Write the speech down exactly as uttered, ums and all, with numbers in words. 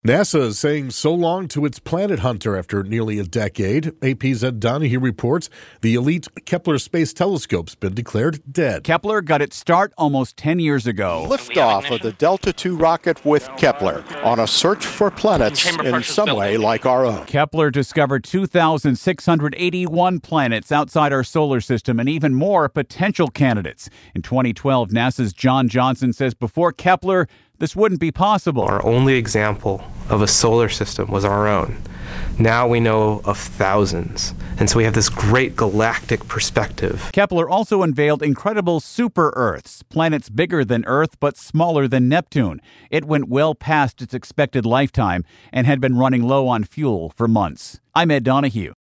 NASA is saying so long to its planet hunter after nearly a decade. A P's Ed Donahue reports the elite Kepler Space Telescope's been declared dead. Kepler got its start almost ten years ago. Liftoff of the Delta two rocket with Kepler on a search for planets in some way like our own. Kepler discovered two thousand six hundred eighty-one planets outside our solar system and even more potential candidates. In twenty twelve, NASA's John Johnson says before Kepler, this wouldn't be possible. Our only example of a solar system was our own. Now we know of thousands, and so we have this great galactic perspective. Kepler also unveiled incredible super-Earths, planets bigger than Earth but smaller than Neptune. It went well past its expected lifetime and had been running low on fuel for months. I'm Ed Donahue.